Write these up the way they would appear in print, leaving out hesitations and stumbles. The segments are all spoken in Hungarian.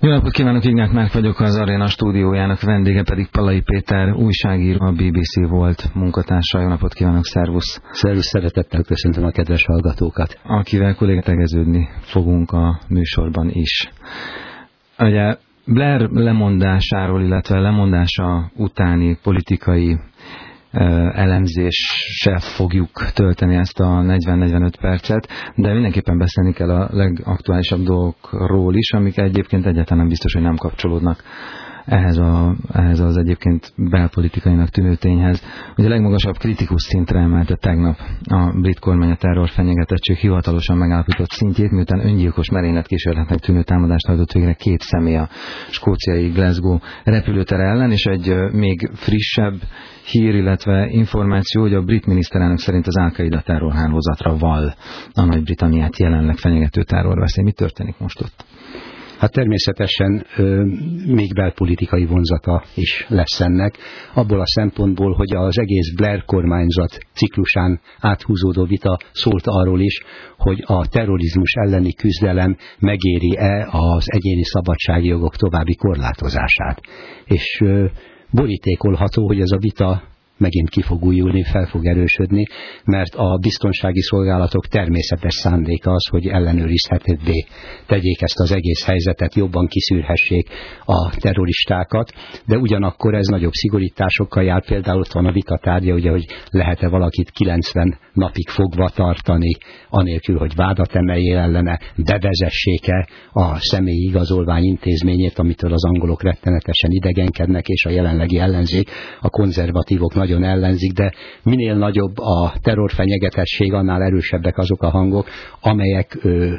Jó napot kívánok, Ignác Márk vagyok, az Arena stúdiójának vendége pedig Pallai Péter, újságíró, a BBC volt munkatársa. Jó napot kívánok, szervusz! Szervusz, szeretettel köszöntöm a kedves hallgatókat! Akivel tegeződni fogunk a műsorban is. Ugye Blair lemondásáról, illetve lemondása utáni politikai elemzéssel fogjuk tölteni ezt a 40-45 percet, de mindenképpen beszélni kell a legaktuálisabb dolgokról is, amik egyébként egyáltalán nem biztos, hogy nem kapcsolódnak ehhez az egyébként belpolitikainak tűnő tényhez. Ugye a legmagasabb kritikus szintre emelte tegnap a brit kormány a terrorfenyegetettség hivatalosan megállapított szintjét, miután öngyilkos merényletkísérletnek tűnő támadást hajtott végre 2 személy a skóciai Glasgow repülőtere ellen, és egy még frissebb hír, illetve információ, hogy a brit miniszterelnök szerint az Al-Qaida terrorhálózatra vall a Nagy-Britanniát jelenleg fenyegető terrorveszély. Mi történik most ott? Hát természetesen még belpolitikai vonzata is lesz ennek, abból a szempontból, hogy az egész Blair kormányzat ciklusán áthúzódó vita szólt arról is, hogy a terrorizmus elleni küzdelem megéri-e az egyéni szabadságjogok további korlátozását. És borítékolható, hogy ez a vita megint ki fog újulni, fel fog erősödni, mert a biztonsági szolgálatok természetes szándéka az, hogy ellenőrizhetőbbé tegyék ezt az egész helyzetet, jobban kiszűrhessék a terroristákat, de ugyanakkor ez nagyobb szigorításokkal jár. Például ott van a vita tárgya, ugye, hogy lehet-e valakit 90 napig fogva tartani, anélkül, hogy vádat emeljél ellene, bevezessék-e a személyi igazolvány intézményét, amitől az angolok rettenetesen idegenkednek, és a jelenlegi ellenzék, a konzervatívok nagyon ellenzik, de minél nagyobb a terrorfenyegetettség, annál erősebbek azok a hangok, amelyek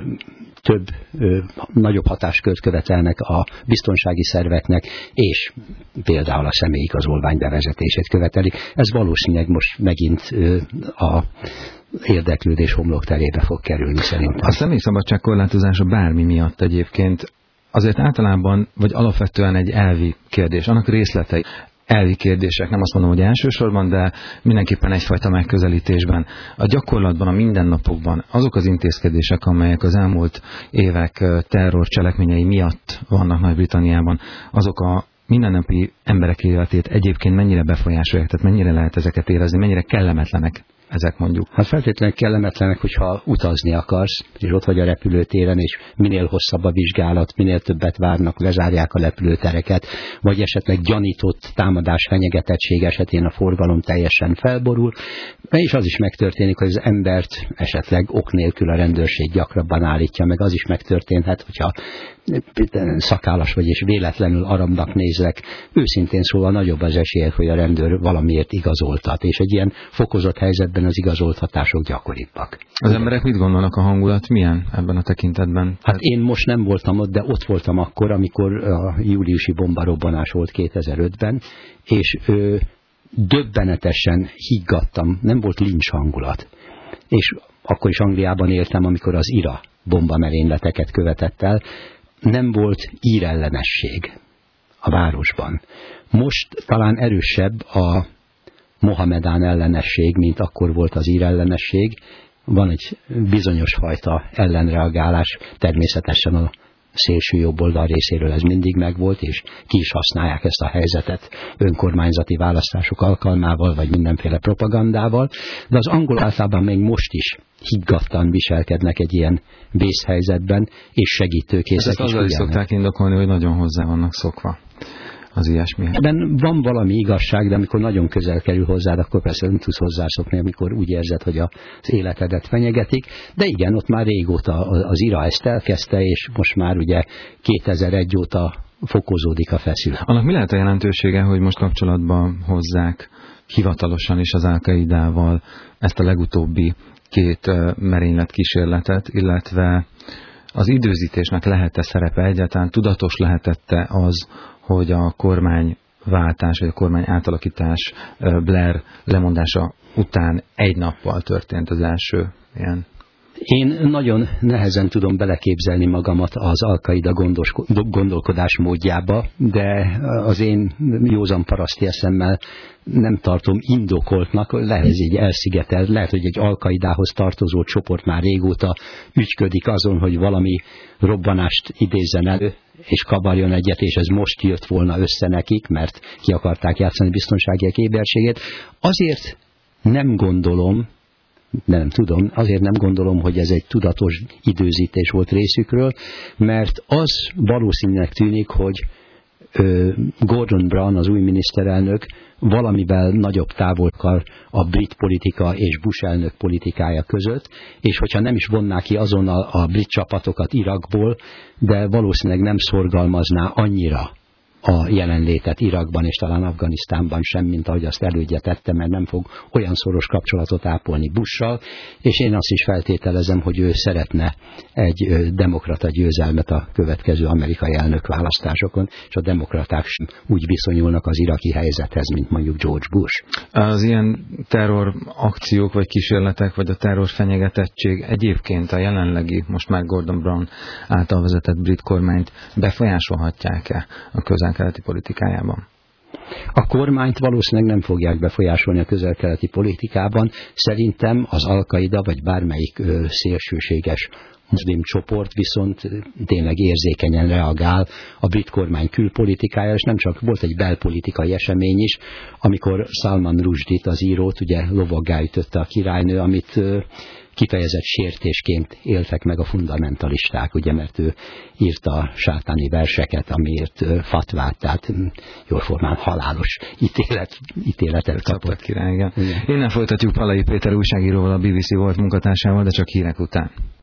nagyobb hatáskört követelnek a biztonsági szerveknek, és például a személyigazolvány bevezetését követelik. Ez valószínűleg most megint a érdeklődés homlokterébe fog kerülni szerintem. A személyszabadság korlátozása bármi miatt egyébként azért általában, vagy alapvetően egy elvi kérdés, annak részletei. Elvi kérdések, nem azt mondom, hogy elsősorban, de mindenképpen egyfajta megközelítésben. A gyakorlatban, a mindennapokban azok az intézkedések, amelyek az elmúlt évek terrorcselekményei miatt vannak Nagy-Britanniában, azok a mindennapi emberek életét egyébként mennyire befolyásolják, tehát mennyire lehet ezeket érezni, mennyire kellemetlenek ezek mondjuk? Hát feltétlenül kellemetlenek, hogyha utazni akarsz, és ott vagy a repülőtéren, és minél hosszabb a vizsgálat, minél többet várnak, lezárják a repülőtereket, vagy esetleg gyanított támadás, fenyegetettség esetén a forgalom teljesen felborul, és az is megtörténik, hogy az embert esetleg ok nélkül a rendőrség gyakrabban állítja meg, az is megtörténhet, hogyha szakállas vagy és véletlenül arabnak nézlek, őszintén szóval nagyobb az esély, hogy a rendőr valamiért igazoltat, és egy ilyen fokozott helyzetben az igazoltatások gyakoribbak. Az emberek mit gondolnak, a hangulat milyen ebben a tekintetben? Hát én most nem voltam ott, de ott voltam akkor, amikor a júliusi bombarobbanás volt 2005-ben, és döbbenetesen higgadtam, nem volt lincs hangulat. És akkor is Angliában éltem, amikor az IRA bombamerényleteket követett el, nem volt írellenesség a városban. Most talán erősebb a mohamedán ellenesség, mint akkor volt az írellenesség. Van egy bizonyos fajta ellenreagálás, természetesen a szélső jobboldal részéről ez mindig megvolt, és ki is használják ezt a helyzetet önkormányzati választások alkalmával, vagy mindenféle propagandával, de az angol általában még most is higgadtan viselkednek egy ilyen vészhelyzetben, és segítőkészek. Ezt azzal is szokták indokolni, hogy nagyon hozzá vannak szokva az ilyesmihez. Ebben van valami igazság, de amikor nagyon közel kerül hozzád, akkor persze nem tudsz hozzászokni, amikor úgy érzed, hogy az életedet fenyegetik. De igen, ott már régóta az IRA ezt elkezdte, és most már ugye 2001 óta fokozódik a feszültség. Annak mi lehet a jelentősége, hogy most kapcsolatban hozzák hivatalosan is az Al-Qaidával ezt a legutóbbi 2 merényletkísérletet, illetve az időzítésnek lehet-e szerepe egyáltalán, tudatos lehetette az, hogy a kormányváltás, vagy a kormány átalakítás Blair lemondása után egy nappal történt az első ilyen Én nagyon nehezen tudom beleképzelni magamat az Al-Qaida gondolkodás módjába, de az én józan paraszti eszemmel nem tartom indokoltnak, lehet ez így elszigetelt, lehet, hogy egy Al-Qaidához tartozó csoport már régóta ügyködik azon, hogy valami robbanást idézzen elő, és kavarjon egyet, és ez most jött volna össze nekik, mert ki akarták játszani biztonsági éberségét. Azért nem gondolom, nem tudom, azért nem gondolom, hogy ez egy tudatos időzítés volt részükről, mert az valószínűleg tűnik, hogy Gordon Brown, az új miniszterelnök valamivel nagyobb távol akar a brit politika és Bush elnök politikája között, és hogyha nem is vonná ki azonnal a brit csapatokat Irakból, de valószínűleg nem szorgalmazná annyira a jelenlétet Irakban és talán Afganisztánban sem, mint ahogy azt elődje tette, mert nem fog olyan szoros kapcsolatot ápolni Bush-sal, és én azt is feltételezem, hogy ő szeretne egy demokrata győzelmet a következő amerikai elnökválasztásokon, és a demokraták sem úgy viszonyulnak az iraki helyzethez, mint mondjuk George Bush. Az ilyen terror akciók, vagy kísérletek, vagy a terror fenyegetettség egyébként a jelenlegi, most már Gordon Brown által vezetett brit kormányt befolyásolhatják-e a közel-keleti politikájában? A kormányt valószínűleg nem fogják befolyásolni a közel-keleti politikában. Szerintem az Al-Qaida vagy bármelyik szélsőséges muszlim csoport viszont tényleg érzékenyen reagál a brit kormány külpolitikája, és nem csak volt egy belpolitikai esemény is, amikor Salman Rushdit, az írót, ugye lovaggá ütötte a királynő, amit kifejezett sértésként éltek meg a fundamentalisták, ugye, mert ő írta sátáni verseket, amiért fatvát, tehát jól formán halálos ítéletet kapott. Király, igen. Innen folytatjuk Palai Péter újságíróval, a BBC Volt munkatársával, de csak hírek után.